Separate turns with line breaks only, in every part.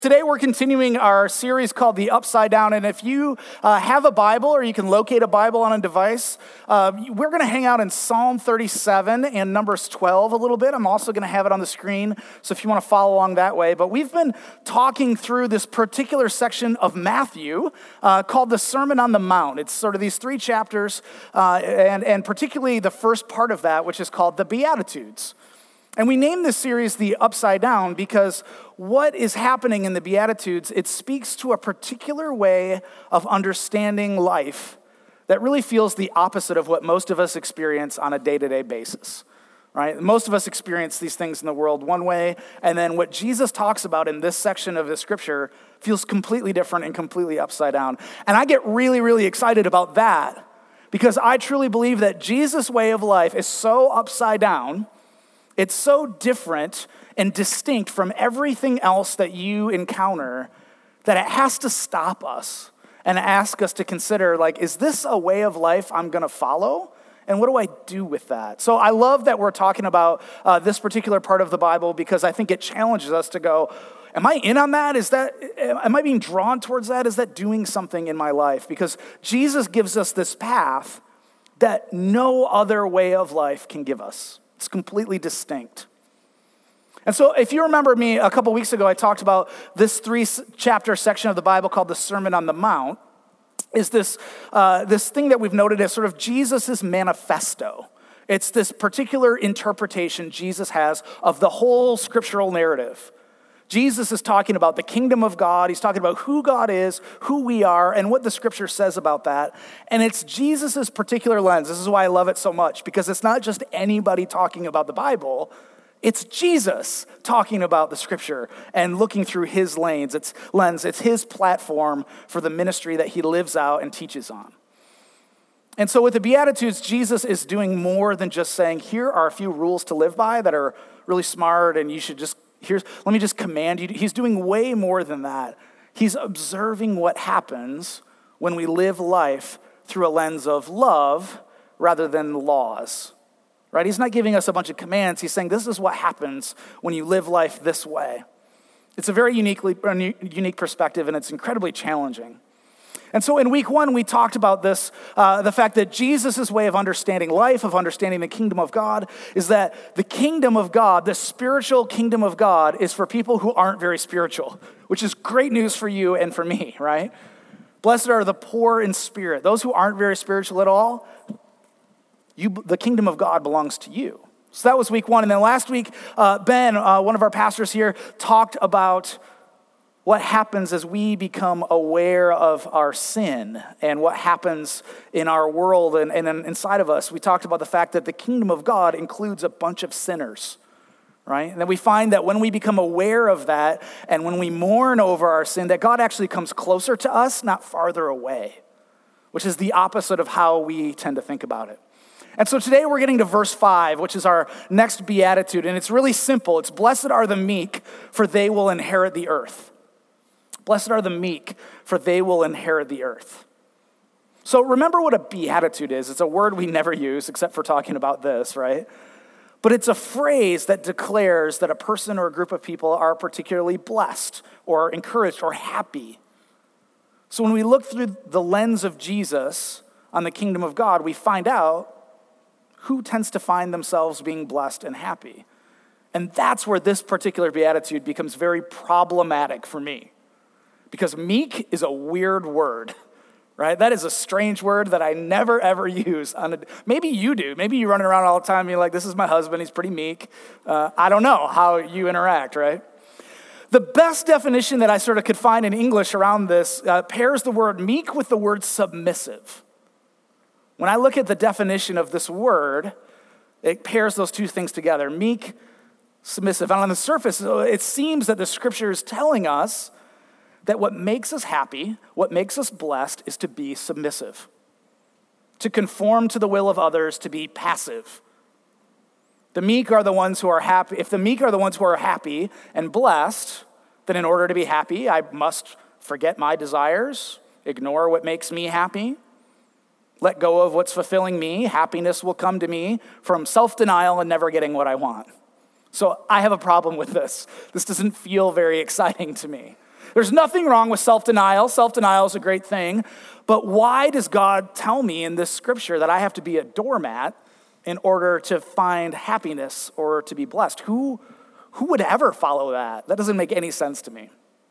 Today we're continuing our series called The Upside Down, and if you have a Bible or you can locate a Bible on a device, we're going to hang out in Psalm 37 and Numbers 12 a little bit. I'm also going to have it on the screen, so if you want to follow along that way. But we've been talking through this particular section of Matthew called the Sermon on the Mount. It's sort of these three chapters, and particularly the first part of that, which is called the Beatitudes. And we named this series The Upside Down because what is happening in the Beatitudes, it speaks to a particular way of understanding life that really feels the opposite of what most of us experience on a day-to-day basis, right? Most of us experience these things in the world one way, and then what Jesus talks about in this section of the scripture feels completely different and completely upside down. And I get really, really excited about that because I truly believe that Jesus' way of life is so upside down. It's so different and distinct from everything else that you encounter that it has to stop us and ask us to consider, like, is this a way of life I'm going to follow? And what do I do with that? So I love that we're talking about this particular part of the Bible because I think it challenges us to go, am I in on that? Am I being drawn towards that? Is that doing something in my life? Because Jesus gives us this path that no other way of life can give us. It's completely distinct. And so if you remember me, a couple weeks ago, I talked about this 3-chapter section of the Bible called the Sermon on the Mount, is this thing that we've noted as sort of Jesus' manifesto. It's this particular interpretation Jesus has of the whole scriptural narrative. Jesus is talking about the kingdom of God. He's talking about who God is, who we are, and what the scripture says about that. And it's Jesus' particular lens. This is why I love it so much, because it's not just anybody talking about the Bible. It's Jesus talking about the scripture and looking through his lens. It's his platform for the ministry that he lives out and teaches on. And so with the Beatitudes, Jesus is doing more than just saying, here are a few rules to live by that are really smart and you should just let me just command you. He's doing way more than that. He's observing what happens when we live life through a lens of love rather than laws, right? He's not giving us a bunch of commands. He's saying this is what happens when you live life this way. It's a very unique perspective, and it's incredibly challenging. And so in week 1, we talked about this, the fact that Jesus' way of understanding life, of understanding the kingdom of God, is that the kingdom of God, the spiritual kingdom of God, is for people who aren't very spiritual, which is great news for you and for me, right? Blessed are the poor in spirit. Those who aren't very spiritual at all, the kingdom of God belongs to you. So that was week 1. And then last week, Ben, one of our pastors here, talked about what happens as we become aware of our sin and what happens in our world and inside of us. We talked about the fact that the kingdom of God includes a bunch of sinners, right? And then we find that when we become aware of that and when we mourn over our sin, that God actually comes closer to us, not farther away, which is the opposite of how we tend to think about it. And so today we're getting to verse 5, which is our next beatitude, and it's really simple. It's blessed are the meek, for they will inherit the earth. Blessed are the meek, for they will inherit the earth. So remember what a beatitude is. It's a word we never use except for talking about this, right? But it's a phrase that declares that a person or a group of people are particularly blessed or encouraged or happy. So when we look through the lens of Jesus on the kingdom of God, we find out who tends to find themselves being blessed and happy. And that's where this particular beatitude becomes very problematic for me. Because meek is a weird word, right? That is a strange word that I never, ever use. Maybe you do. Maybe you run around all the time and you're like, this is my husband, he's pretty meek. I don't know how you interact, right? The best definition that I sort of could find in English around this pairs the word meek with the word submissive. When I look at the definition of this word, it pairs those two things together, meek, submissive. And on the surface, it seems that the scripture is telling us that what makes us happy, what makes us blessed, is to be submissive, to conform to the will of others, to be passive. The meek are the ones who are happy. If the meek are the ones who are happy and blessed, then in order to be happy, I must forget my desires, ignore what makes me happy, let go of what's fulfilling me. Happiness will come to me from self-denial and never getting what I want. So I have a problem with this. This doesn't feel very exciting to me. There's nothing wrong with self-denial. Self-denial is a great thing. But why does God tell me in this scripture that I have to be a doormat in order to find happiness or to be blessed? Who would ever follow that? That doesn't make any sense to me.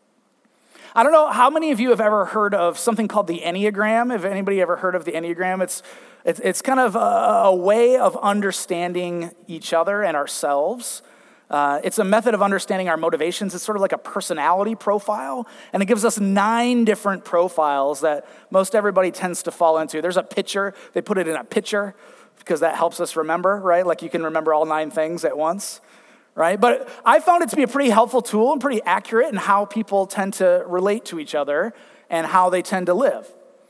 I don't know how many of you have ever heard of something called the Enneagram. Have anybody ever heard of the Enneagram? It's kind of a way of understanding each other and ourselves. It's a method of understanding our motivations. It's sort of like a personality profile, and it gives us 9 different profiles that most everybody tends to fall into. There's a picture. They put it in a picture because that helps us remember, right? Like you can remember all 9 things at once, right? But I found it to be a pretty helpful tool and pretty accurate in how people tend to relate to each other and how they tend to live.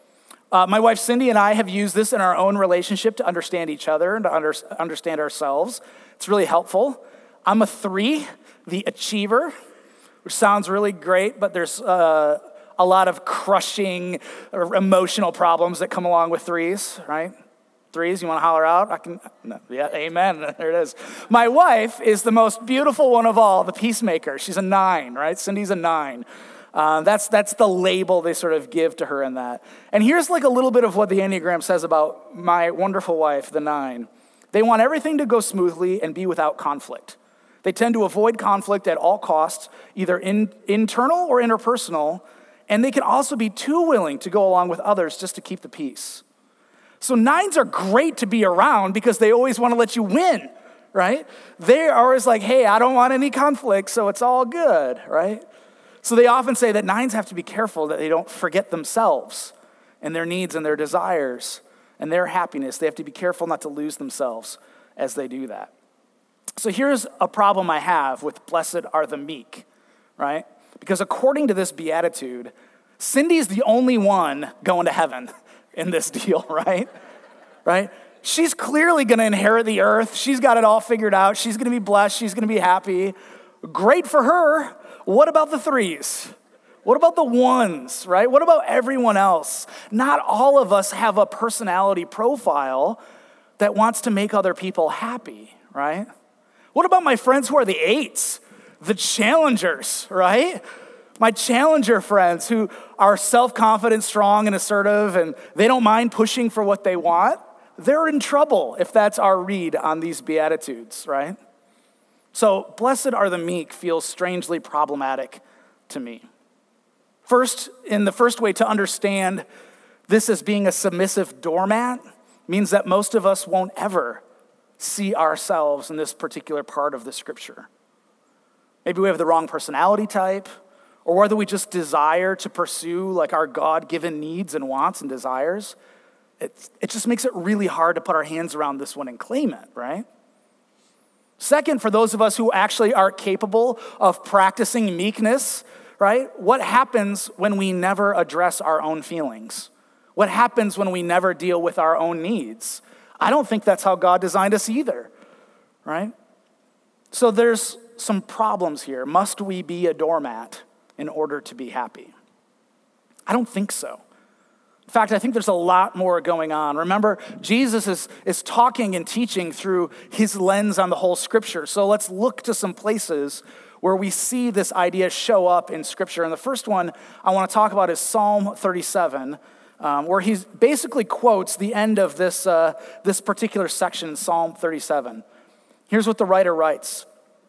My wife Cindy and I have used this in our own relationship to understand each other and to understand ourselves. It's really helpful. I'm a 3, the achiever, which sounds really great, but there's a lot of crushing or emotional problems that come along with 3s, right? 3s, you want to holler out? Yeah, amen, there it is. My wife is the most beautiful one of all, the peacemaker. She's a 9, right? Cindy's a 9. That's the label they sort of give to her in that. And here's like a little bit of what the Enneagram says about my wonderful wife, the 9. They want everything to go smoothly and be without conflict. They tend to avoid conflict at all costs, either internal or interpersonal, and they can also be too willing to go along with others just to keep the peace. So 9s are great to be around because they always want to let you win, right? They are always like, hey, I don't want any conflict, so it's all good, right? So they often say that 9s have to be careful that they don't forget themselves and their needs and their desires and their happiness. They have to be careful not to lose themselves as they do that. So here's a problem I have with blessed are the meek, right? Because according to this beatitude, Cindy's the only one going to heaven in this deal, right? Right? She's clearly going to inherit the earth. She's got it all figured out. She's going to be blessed. She's going to be happy. Great for her. What about the 3s? What about the 1s, right? What about everyone else? Not all of us have a personality profile that wants to make other people happy, right? What about my friends who are the 8s, the challengers, right? My challenger friends who are self-confident, strong, and assertive, and they don't mind pushing for what they want. They're in trouble if that's our read on these Beatitudes, right? So, blessed are the meek feels strangely problematic to me. First, in the first way to understand this as being a submissive doormat means that most of us won't ever see ourselves in this particular part of the scripture. Maybe we have the wrong personality type, or whether we just desire to pursue like our God-given needs and wants and desires. It just makes it really hard to put our hands around this one and claim it, right? Second, for those of us who actually are capable of practicing meekness, right? What happens when we never address our own feelings? What happens when we never deal with our own needs? I don't think that's how God designed us either, right? So there's some problems here. Must we be a doormat in order to be happy? I don't think so. In fact, I think there's a lot more going on. Remember, Jesus is talking and teaching through his lens on the whole scripture. So let's look to some places where we see this idea show up in scripture. And the first one I want to talk about is Psalm 37, where he basically quotes the end of this particular section, Psalm 37. Here's what the writer writes.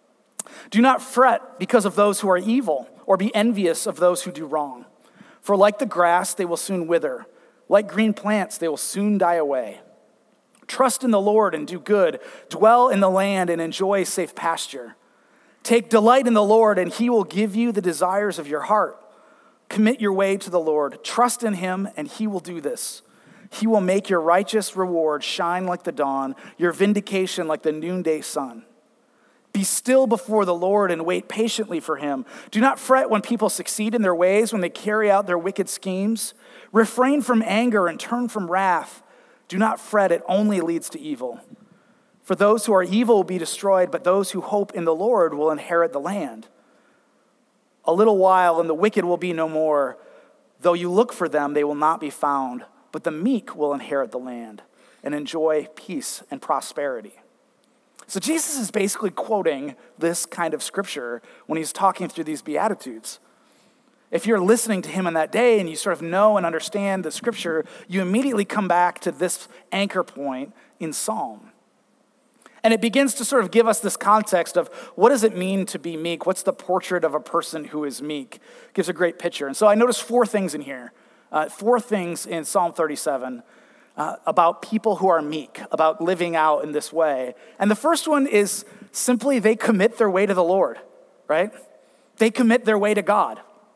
Do not fret because of those who are evil, or be envious of those who do wrong. For like the grass, they will soon wither. Like green plants, they will soon die away. Trust in the Lord and do good. Dwell in the land and enjoy safe pasture. Take delight in the Lord, and he will give you the desires of your heart. Commit your way to the Lord. Trust in him, and he will do this. He will make your righteous reward shine like the dawn, your vindication like the noonday sun. Be still before the Lord and wait patiently for him. Do not fret when people succeed in their ways, when they carry out their wicked schemes. Refrain from anger and turn from wrath. Do not fret, it only leads to evil. For those who are evil will be destroyed, but those who hope in the Lord will inherit the land. A little while, and the wicked will be no more. Though you look for them, they will not be found. But the meek will inherit the land and enjoy peace and prosperity. So Jesus is basically quoting this kind of scripture when he's talking through these Beatitudes. If you're listening to him on that day and you sort of know and understand the scripture, you immediately come back to this anchor point in Psalm. And it begins to sort of give us this context of what does it mean to be meek? What's the portrait of a person who is meek? It gives a great picture. And so I noticed 4 things in here, 4 things in Psalm 37 about people who are meek, about living out in this way. And the first one is simply they commit their way to the Lord, right? They commit their way to God.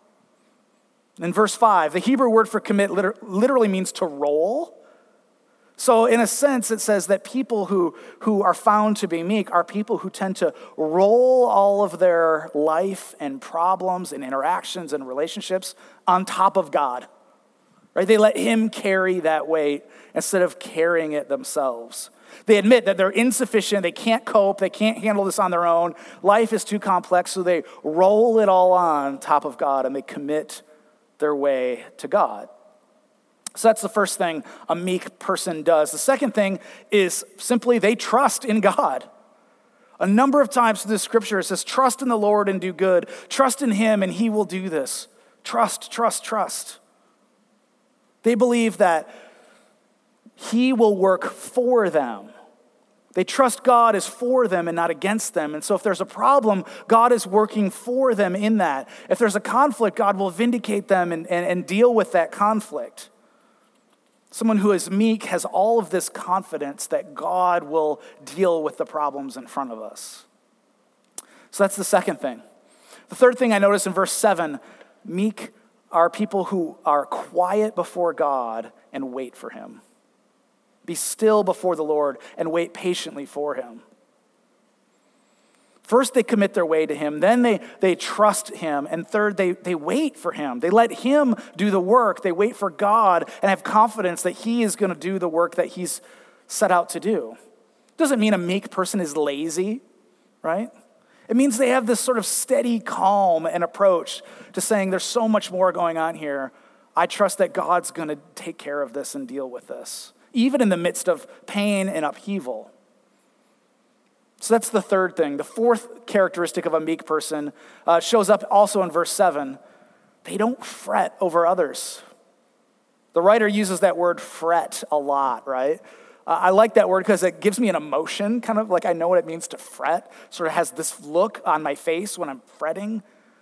In verse 5, the Hebrew word for commit literally means to roll. So in a sense, it says that people who are found to be meek are people who tend to roll all of their life and problems and interactions and relationships on top of God, right? They let him carry that weight instead of carrying it themselves. They admit that they're insufficient, they can't cope, they can't handle this on their own. Life is too complex, so they roll it all on top of God and they commit their way to God. So that's the first thing a meek person does. The second thing is simply they trust in God. A number of times in the scripture it says, trust in the Lord and do good. Trust in him and he will do this. Trust, trust, trust. They believe that he will work for them. They trust God is for them and not against them. And so if there's a problem, God is working for them in that. If there's a conflict, God will vindicate them and deal with that conflict. Someone who is meek has all of this confidence that God will deal with the problems in front of us. So that's the second thing. The third thing I notice in verse 7, meek are people who are quiet before God and wait for him. Be still before the Lord and wait patiently for him. First, they commit their way to him. Then they trust him. And third, they wait for him. They let him do the work. They wait for God and have confidence that he is going to do the work that he's set out to do. Doesn't mean a meek person is lazy, right? It means they have this sort of steady calm and approach to saying there's so much more going on here. I trust that God's going to take care of this and deal with this, even in the midst of pain and upheaval. So that's the third thing. The fourth characteristic of a meek person shows up also in verse 7. They don't fret over others. The writer uses that word fret a lot, right? I like that word because it gives me an emotion, kind of like I know what it means to fret. Sort of has this look on my face when I'm fretting.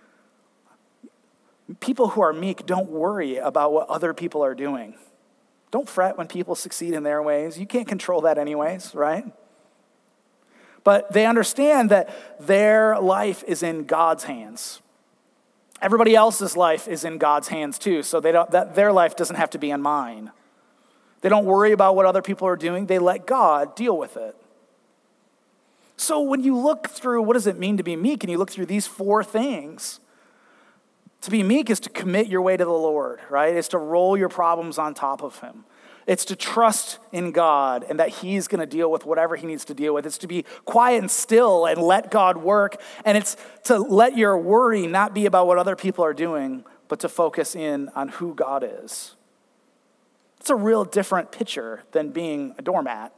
People who are meek don't worry about what other people are doing. Don't fret when people succeed in their ways. You can't control that anyways, right? But they understand that their life is in God's hands. Everybody else's life is in God's hands too, so their life doesn't have to be in mine. They don't worry about what other people are doing. They let God deal with it. So when you look through what does it mean to be meek, and you look through these 4 things, to be meek is to commit your way to the Lord, right? It's to roll your problems on top of him. It's to trust in God and that he's going to deal with whatever he needs to deal with. It's to be quiet and still and let God work. And it's to let your worry not be about what other people are doing, but to focus in on who God is. It's a real different picture than being a doormat.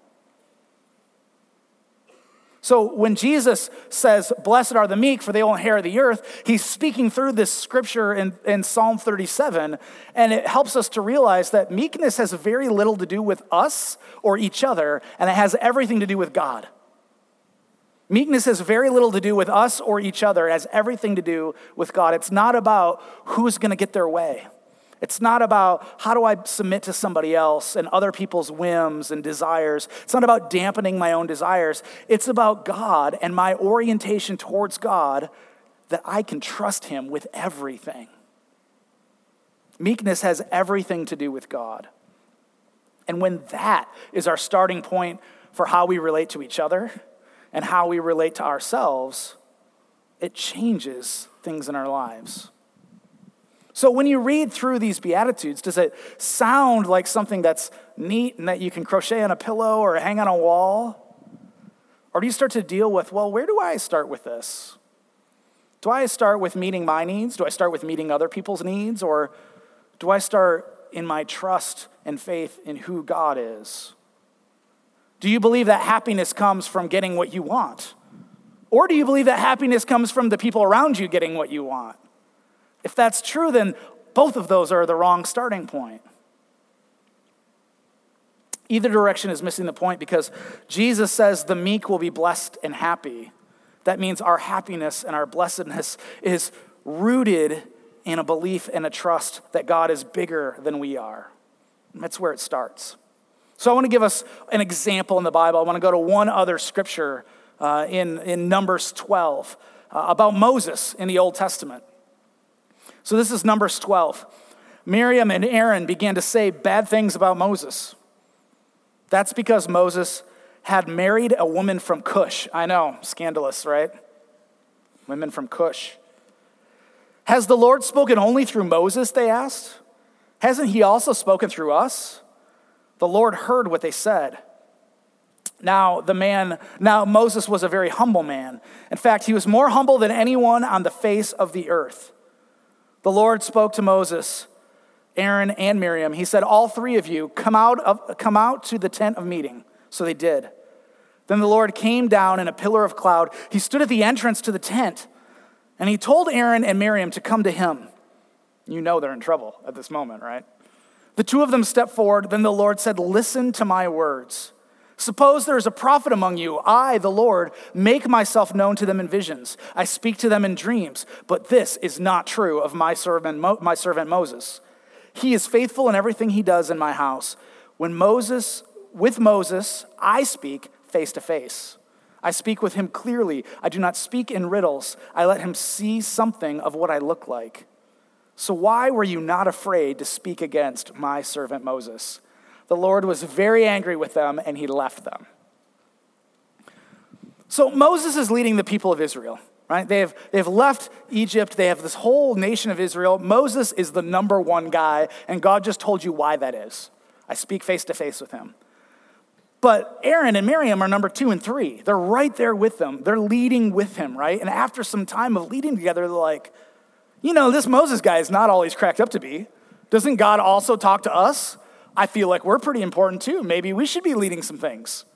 So when Jesus says, blessed are the meek, for they will inherit the earth, he's speaking through this scripture in Psalm 37, and it helps us to realize that meekness has very little to do with us or each other, and it has everything to do with God. Meekness has very little to do with us or each other. It has everything to do with God. It's not about who's going to get their way. It's not about how do I submit to somebody else and other people's whims and desires. It's not about dampening my own desires. It's about God and my orientation towards God, that I can trust him with everything. Meekness has everything to do with God. And when that is our starting point for how we relate to each other and how we relate to ourselves, it changes things in our lives. So when you read through these Beatitudes, does it sound like something that's neat and that you can crochet on a pillow or hang on a wall? Or do you start to deal with, well, where do I start with this? Do I start with meeting my needs? Do I start with meeting other people's needs? Or do I start in my trust and faith in who God is? Do you believe that happiness comes from getting what you want? Or do you believe that happiness comes from the people around you getting what you want? If that's true, then both of those are the wrong starting point. Either direction is missing the point because Jesus says the meek will be blessed and happy. That means our happiness and our blessedness is rooted in a belief and a trust that God is bigger than we are. And that's where it starts. So I want to give us an example in the Bible. I want to go to one other scripture in Numbers 12 about Moses in the Old Testament. So this is Numbers 12. Miriam and Aaron began to say bad things about Moses. That's because Moses had married a woman from Cush. I know, scandalous, right? Women from Cush. Has the Lord spoken only through Moses, they asked? Hasn't he also spoken through us? The Lord heard what they said. Now Moses was a very humble man. In fact, he was more humble than anyone on the face of the earth. The Lord spoke to Moses, Aaron, and Miriam. He said, all three of you, come out to the tent of meeting. So they did. Then the Lord came down in a pillar of cloud. He stood at the entrance to the tent, and he told Aaron and Miriam to come to him. You know they're in trouble at this moment, right? The two of them stepped forward. Then the Lord said, listen to my words. Suppose there is a prophet among you. I, the Lord, make myself known to them in visions. I speak to them in dreams. But this is not true of my servant Moses. He is faithful in everything he does in my house. With Moses, I speak face to face. I speak with him clearly. I do not speak in riddles. I let him see something of what I look like. So why were you not afraid to speak against my servant Moses? The Lord was very angry with them, and he left them. So Moses is leading the people of Israel, right? They've left Egypt. They have this whole nation of Israel. Moses is the number one guy, and God just told you why that is. I speak face to face with him. But Aaron and Miriam are number 2 and 3. They're right there with them. They're leading with him, right? And after some time of leading together, they're like, this Moses guy is not all he's cracked up to be. Doesn't God also talk to us? I feel like we're pretty important too. Maybe we should be leading some things.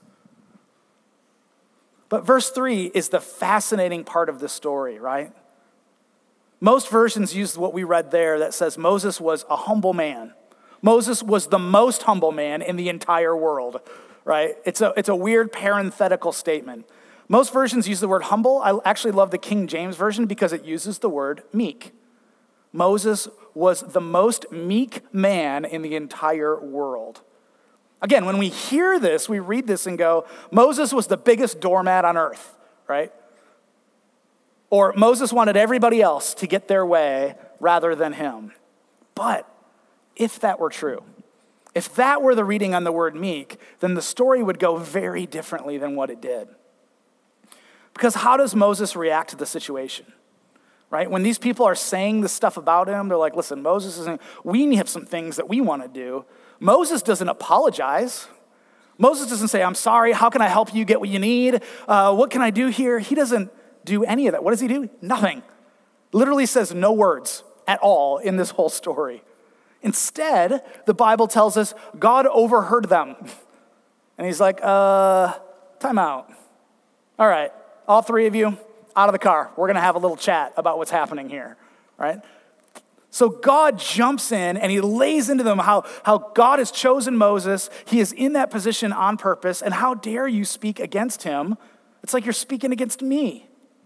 But verse 3 is the fascinating part of the story, right? Most versions use what we read there that says Moses was a humble man. Moses was the most humble man in the entire world, right? It's a weird parenthetical statement. Most versions use the word humble. I actually love the King James Version because it uses the word meek. Moses was the most meek man in the entire world. Again, when we hear this, we read this and go, Moses was the biggest doormat on earth, right? Or Moses wanted everybody else to get their way rather than him. But if that were true, if that were the reading on the word meek, then the story would go very differently than what it did. Because how does Moses react to the situation? Right? When these people are saying this stuff about him, they're like, listen, we have some things that we want to do. Moses doesn't apologize. Moses doesn't say, I'm sorry, how can I help you get what you need? What can I do here? He doesn't do any of that. What does he do? Nothing. Literally says no words at all in this whole story. Instead, the Bible tells us God overheard them. And he's like, time out. All right, all three of you, out of the car. We're going to have a little chat about what's happening here, right? So God jumps in and he lays into them how God has chosen Moses. He is in that position on purpose. And how dare you speak against him? It's like you're speaking against me.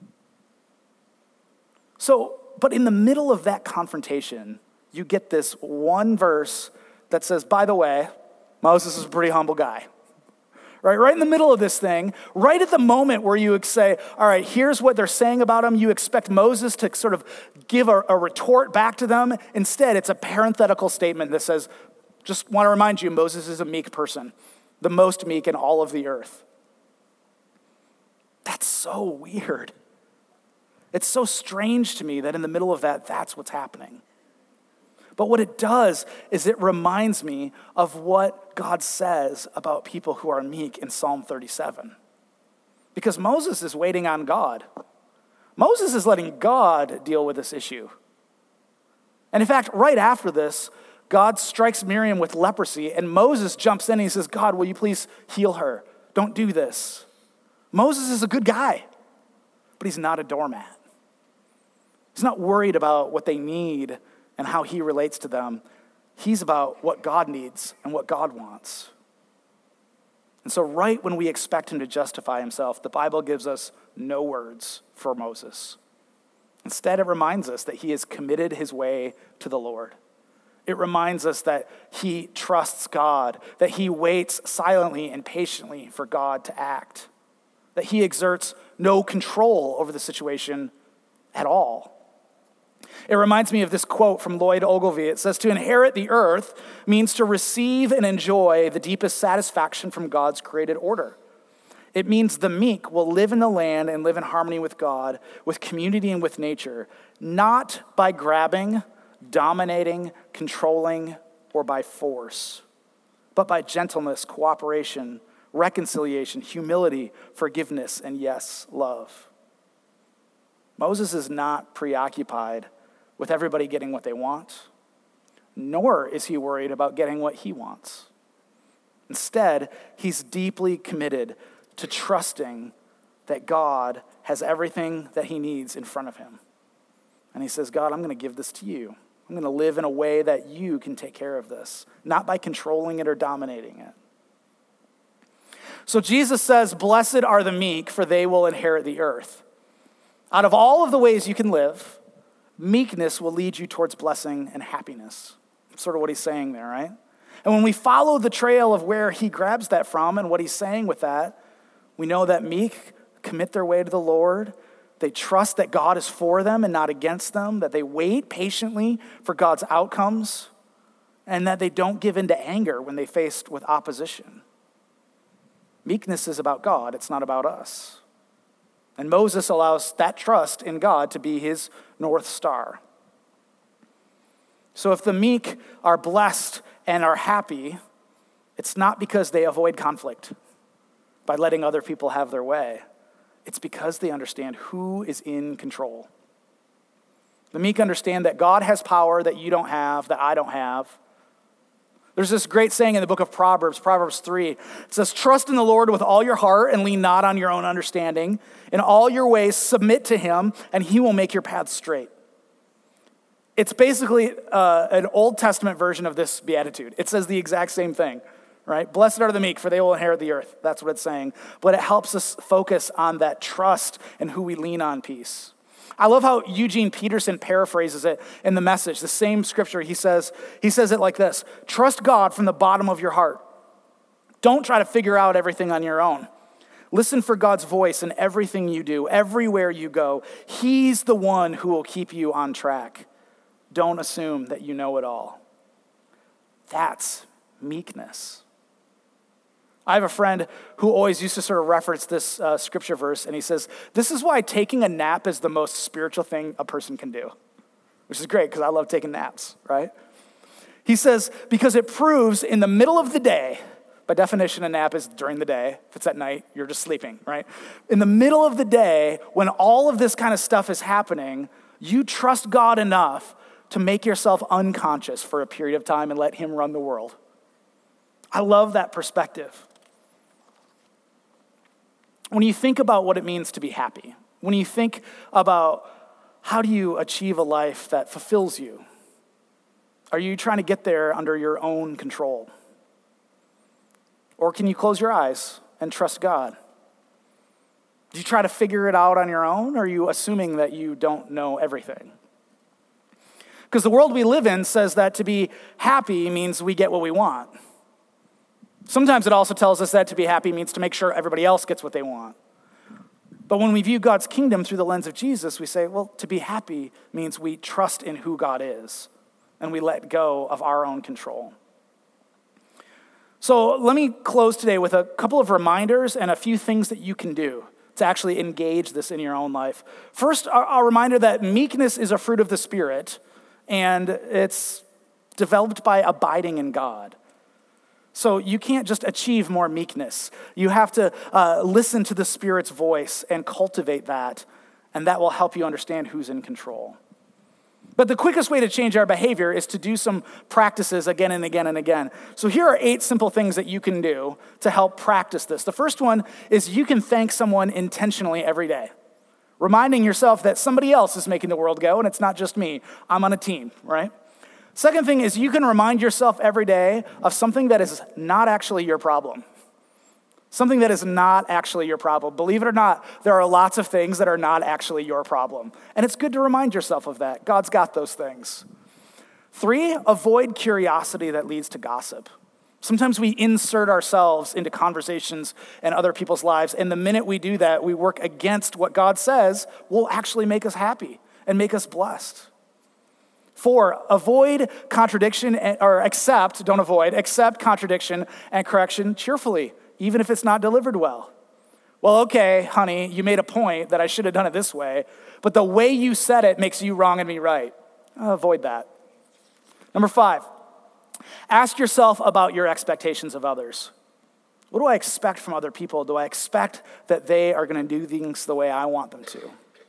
So, but in the middle of that confrontation, you get this one verse that says, by the way, Moses is a pretty humble guy. Right in the middle of this thing, right at the moment where you say, all right, here's what they're saying about him, you expect Moses to sort of give a retort back to them. Instead, it's a parenthetical statement that says, just want to remind you, Moses is a meek person, the most meek in all of the earth. That's so weird. It's so strange to me that in the middle of that, that's what's happening. But what it does is it reminds me of what God says about people who are meek in Psalm 37. Because Moses is waiting on God. Moses is letting God deal with this issue. And in fact, right after this, God strikes Miriam with leprosy, and Moses jumps in and he says, God, will you please heal her? Don't do this. Moses is a good guy, but he's not a doormat. He's not worried about what they need and how he relates to them. He's about what God needs and what God wants. And so right when we expect him to justify himself, the Bible gives us no words for Moses. Instead, it reminds us that he has committed his way to the Lord. It reminds us that he trusts God, that he waits silently and patiently for God to act, that he exerts no control over the situation at all. It reminds me of this quote from Lloyd Ogilvie. It says, "To inherit the earth means to receive and enjoy the deepest satisfaction from God's created order. It means the meek will live in the land and live in harmony with God, with community and with nature, not by grabbing, dominating, controlling, or by force, but by gentleness, cooperation, reconciliation, humility, forgiveness, and yes, love." Moses is not preoccupied with everybody getting what they want, nor is he worried about getting what he wants. Instead, he's deeply committed to trusting that God has everything that he needs in front of him. And he says, God, I'm going to give this to you. I'm going to live in a way that you can take care of this, not by controlling it or dominating it. So Jesus says, blessed are the meek, for they will inherit the earth. Out of all of the ways you can live, meekness will lead you towards blessing and happiness. That's sort of what he's saying there, right? And when we follow the trail of where he grabs that from and what he's saying with that, we know that meek commit their way to the Lord. They trust that God is for them and not against them, that they wait patiently for God's outcomes, and that they don't give in to anger when they faced with opposition. Meekness is about God, it's not about us. And Moses allows that trust in God to be his North Star. So if the meek are blessed and are happy, it's not because they avoid conflict by letting other people have their way. It's because they understand who is in control. The meek understand that God has power that you don't have, that I don't have. There's this great saying in the book of Proverbs, Proverbs 3. It says, trust in the Lord with all your heart and lean not on your own understanding. In all your ways submit to him, and he will make your paths straight. It's basically an Old Testament version of this beatitude. It says the exact same thing, right? Blessed are the meek, for they will inherit the earth. That's what it's saying. But it helps us focus on that trust and who we lean on piece. I love how Eugene Peterson paraphrases it in the Message, the same scripture. He says it like this: trust God from the bottom of your heart. Don't try to figure out everything on your own. Listen for God's voice in everything you do, everywhere you go. He's the one who will keep you on track. Don't assume that you know it all. That's meekness. I have a friend who always used to sort of reference this scripture verse, and he says, this is why taking a nap is the most spiritual thing a person can do, which is great because I love taking naps, right? He says, because it proves in the middle of the day, by definition, a nap is during the day. If it's at night, you're just sleeping, right? In the middle of the day, when all of this kind of stuff is happening, you trust God enough to make yourself unconscious for a period of time and let him run the world. I love that perspective. When you think about what it means to be happy, when you think about how do you achieve a life that fulfills you, are you trying to get there under your own control? Or can you close your eyes and trust God? Do you try to figure it out on your own, or are you assuming that you don't know everything? Because the world we live in says that to be happy means we get what we want. Sometimes it also tells us that to be happy means to make sure everybody else gets what they want. But when we view God's kingdom through the lens of Jesus, we say, well, to be happy means we trust in who God is, and we let go of our own control. So let me close today with a couple of reminders and a few things that you can do to actually engage this in your own life. First, a reminder that meekness is a fruit of the Spirit, and it's developed by abiding in God. So you can't just achieve more meekness. You have to listen to the Spirit's voice and cultivate that, and that will help you understand who's in control. But the quickest way to change our behavior is to do some practices again and again and again. So here are 8 simple things that you can do to help practice this. The first one is you can thank someone intentionally every day. Reminding yourself that somebody else is making the world go, and it's not just me. I'm on a team, right? Second thing is you can remind yourself every day of something that is not actually your problem. Something that is not actually your problem. Believe it or not, there are lots of things that are not actually your problem. And it's good to remind yourself of that. God's got those things. 3, avoid curiosity that leads to gossip. Sometimes we insert ourselves into conversations and other people's lives, and the minute we do that, we work against what God says will actually make us happy and make us blessed. 4, avoid contradiction, accept contradiction and correction cheerfully, even if it's not delivered well. Well, okay, honey, you made a point that I should have done it this way, but the way you said it makes you wrong and me right. Avoid that. Number 5, ask yourself about your expectations of others. What do I expect from other people? Do I expect that they are going to do things the way I want them to?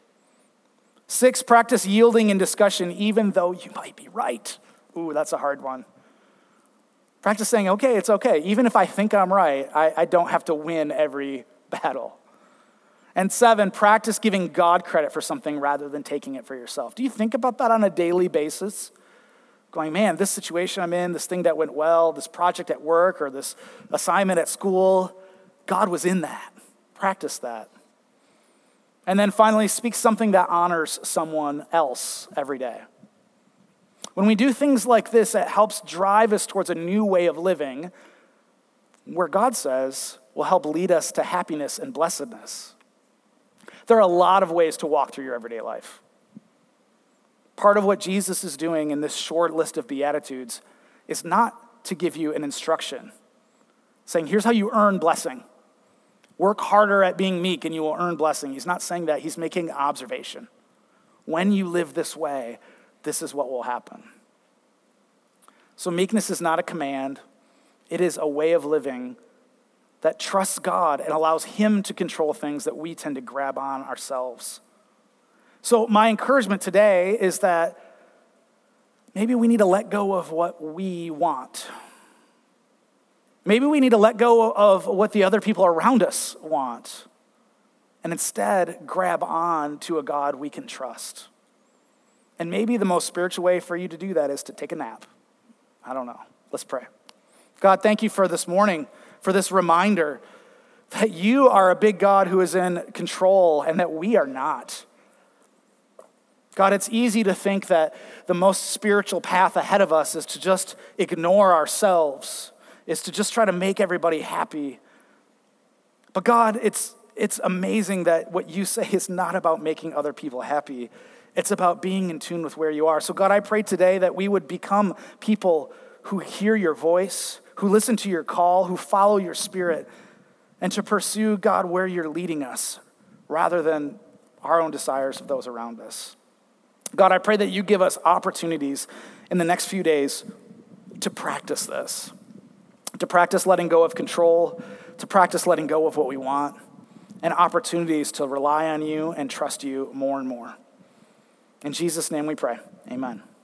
6, practice yielding in discussion even though you might be right. Ooh, that's a hard one. Practice saying, okay, it's okay. Even if I think I'm right, I don't have to win every battle. And 7, practice giving God credit for something rather than taking it for yourself. Do you think about that on a daily basis? Going, man, this situation I'm in, this thing that went well, this project at work or this assignment at school, God was in that. Practice that. And then finally, speak something that honors someone else every day. When we do things like this, it helps drive us towards a new way of living where God says will help lead us to happiness and blessedness. There are a lot of ways to walk through your everyday life. Part of what Jesus is doing in this short list of Beatitudes is not to give you an instruction, saying, here's how you earn blessing. Work harder at being meek and you will earn blessing. He's not saying that. He's making observation. When you live this way, this is what will happen. So meekness is not a command. It is a way of living that trusts God and allows him to control things that we tend to grab on ourselves. So my encouragement today is that maybe we need to let go of what we want. Maybe we need to let go of what the other people around us want and instead grab on to a God we can trust. And maybe the most spiritual way for you to do that is to take a nap. I don't know. Let's pray. God, thank you for this morning, for this reminder that you are a big God who is in control and that we are not. God, it's easy to think that the most spiritual path ahead of us is to just ignore ourselves, is to just try to make everybody happy. But God, it's amazing that what you say is not about making other people happy. It's about being in tune with where you are. So God, I pray today that we would become people who hear your voice, who listen to your call, who follow your spirit, and to pursue, God, where you're leading us rather than our own desires of those around us. God, I pray that you give us opportunities in the next few days to practice this, to practice letting go of control, to practice letting go of what we want, and opportunities to rely on you and trust you more and more. In Jesus' name we pray, amen.